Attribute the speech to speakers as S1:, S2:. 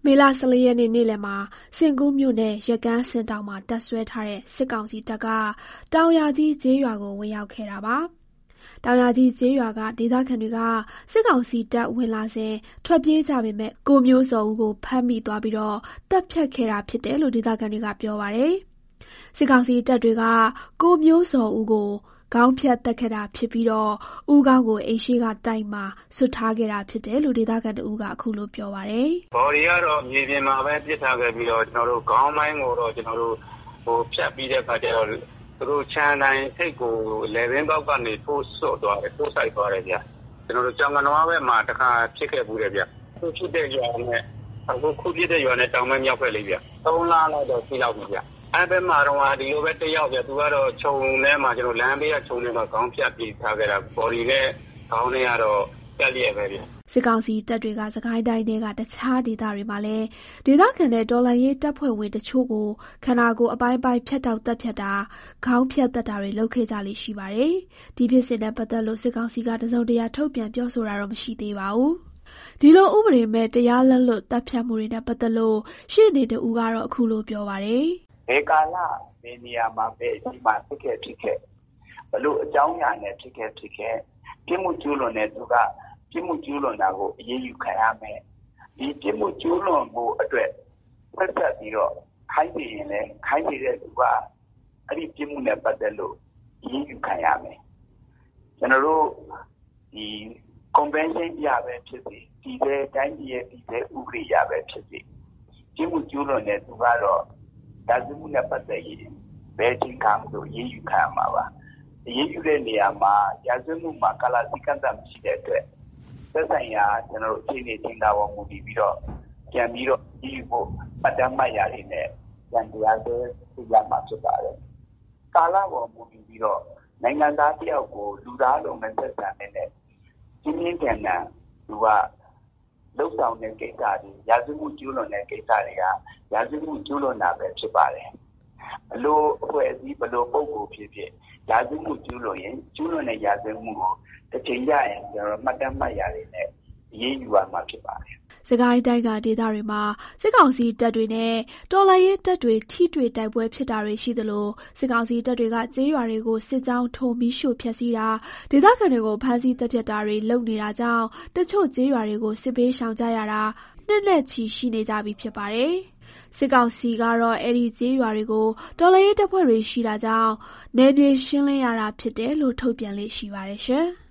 S1: မေလ14 ရက်နေ့နေ့လယ်မှာစင်ကူးမြို့နယ်ရကန်းစင်တောင်မှာတပ်ဆွဲထားတဲ့စစ်ကောင်စီတပ်ကတောင်ယာကြီးကျေးရွာကိုဝင်ရောက်ခဲ့တာပါ။တောင်ယာကြီးကျေးရွာကဒေသခံတွေကစစ်ကောင်စီတပ်ဝင်လာစဉ်ထွက်ပြေးကြပေမဲ့ကိုမျိုးစောဦးကိုဖမ်းမိသွားပြီးတော့တပ်ဖြတ်ခဲ့တာဖြစ်တယ်လို့ဒေသခံတွေကပြောပါတယ်။စစ်ကောင်စီတပ်တွေကကိုမျိုးစောဦးကိုခေါင်းဖြတ်တက်ခဲ့တာဖြစ်ပြီးတော့ဦးခေါင်းကိုအိမ်ရှိကတိုက်မှာဆွတ်ထားခဲ့တာဖြစ်တယ်လို့ဒေသခံတဦးကအခုလိုပြောပါတယ်
S2: ။ဘော်ဒီကတော့မြေပြင်မှာပဲပြစ်ထားခဲ့ပြီးတော့ကျွန်တော်တို့ခေါင်းပိုင်းကိုတော့ကျွန်တော်တို့ဖြတ်ပြီးတဲ့အခါကျတော့သူတို့ချမ်းတိုင်းစိတ်ကိုလေဘင်းပေါက်ကနေထိုးဆော့သွားတယ်ထိုးဆိုင်သွားတယ်ဗျ။ကျွန်တော်တို့ကြောင်ကနွားဘက်မှာတစ်ခါဖြစ်ခဲ့ဘူးတယ်ဗျ။ခုဖြစ်တဲ့ရွာနဲ့အခုဖြစ်တဲ့ရွာနဲ့တောင်မဲမြောက်ဖက်လေးဗျ။3 လလောက်တော့ရှိလောက်ပြီဗျ။အဲ့ဘက်မှာတော့ဒီလိုပဲတယောက်ပြသူကတော့ခြုံထဲမှာကျွန်တော်လမ်းဘေးကခြုံထဲမှာခေါင်းဖြတ်ပြီးထားခဲ့တာဘော်ဒီနဲ့ခေါင်းထဲကတော့ပြက်လျက်ပဲဗျ
S1: စစ်ကောင်စီတပ်တွေကစကိုင်းတိုင်းတွေကတခြားဒေသတွေမှာလည်းဒေသခံတဲ့တော်လှန်ရေးတပ်ဖွဲ့ဝင်တချို့ကိုခန္ဓာကိုယ်အပိုင်းပိုင်းဖြတ်တောက်တပ်ဖြတ်တာခေါင်းဖြတ်တပ်တာတွေလုပ်ခဲ့ကြလိမ့်ရှိပါတယ်ဒီဖြစ်စဉ်နဲ့ပတ်သက်လို့စစ်ကောင်စီကတစုံတရာထုတ်ပြန်ပြောဆိုတာတော့မရှိသေးပါဘူးဒီလိုဥပဒေမဲ့တရားလက်လွတ်တပ်ဖြတ်မှုတွေနဲ့ပတ်သက်လို့ရှေ့နေတူကတော့အခုလိုပြောပါတယ်
S3: ဘယ်ကာလဘယ်နေရာမှာပဲဒီမှာဖြစ်ခဲ့ဘလို့အကြောင်းအရာနဲ့ဖြစ်ခဲ့ပြစ်မှုကျူးလွန်တဲ့သူကပြစ်မှုကျူးလွန်တာကိုအရေးယူခံရမယ်ဒီပြစ်မှုကျူးလွန်မှုအတွက်ပတ်သက်ပြီးတော့ခိုင်းနေရင်လည်းခိုင်းနေတဲ့သူကအဲ့ဒီပြစ်မှုနဲ့ပတ်သက်လို့အရေးယူခံရမယ်ကျွန်တော်တို့ဒီ convention ရပဲဖြစ်စီဒီတဲ့တိုင်းပြည်ရဲ့ဒီတဲ့ဥပဒေရပဲဖြစ်စီပြစ်မှုကျူးလွန်တဲ့သူကတော့ဒါဇမှုနဲ့ပတ်သက်ရင်ဘယ်ချိန်ကမှအရေးယူခံရမှာပါအရေးယူတဲ့နေရာမှာရာဇဝတ်မှုမှာကာလစည်းကမ်းမရှိတဲ့အတွက်သက်ဆိုင်ရာကျွန်တော်တို့အခြေအနေတင်တာပေါ်မူတည်ပြီးတော့ပြန်ပြီးတော့အရေးယူဖို့အတ္တမှတ်ရည်နဲ့ပြန်တရားစွဲပြရမှာဖြစ်ပါတယ်ကာလပေါ်မူတည်ပြီးတော့နိုင်ငံသားတယောက်ကိုလူသားလုံးနဲ့သက်ဆိုင်တဲ့ပြင်းပြင်းထန်ထန်သူကလှုပ်ဆောင်တဲ့ကိစ္စတွေရာဇဝတ်မှုကျူးလွန်တဲ့ကိစ္စတွေကရာဇဝတ်မှုကျူးလွန်တာပဲဖြစ်ပါတယ်ဘလို့အဖွဲ့အစည်းဘလို့ပုံကိုဖြစ်ရာဇဝတ်မှုကျူးလွန်ရင်ကျူးလွန်တဲ့ရာဇဝတ်မှုကိုတစ်ချိန်ရရင်ကျွန်တော်မှတ်တမ်းမှတ်ရည်နဲ့အရေးယူရမှာဖြစ်ပါတယ်
S1: စကိုင်းတိုင်းကဒေသတွေမှာစစ်ကောင်စီတပ်တွေနဲ့တော်လှန်ရေးတပ်တွေထိတွေ့တိုက်ပွဲဖြစ်တာတွေရှိသလိုစစ်ကောင်စီတပ်တွေကကျေးရွာတွေကိုစစ်ကြောင်းထိုးမီးရှို့ဖျက်ဆီးတာဒေသခံတွေကိုဖမ်းဆီးတပ်ဖြတ်တာတွေလုပ်နေတာကြောင့်တချို့ကျေးရွာတွေကိုစစ်ပေးရှောင်ကြရတာနှစ်နဲ့ချီရှိနေကြပြီဖြစ်ပါတယ်စစ်ကောင်စီကတော့အဲ့ဒီကျေးရွာတွေကိုတော်လှန်ရေးတပ်ဖွဲ့တွေရှိတာကြောင့်နယ်မြေရှင်းလင်းရတာဖြစ်တယ်လို့ထုတ်ပြန်လေ့ရှိပါတယ်ရှင်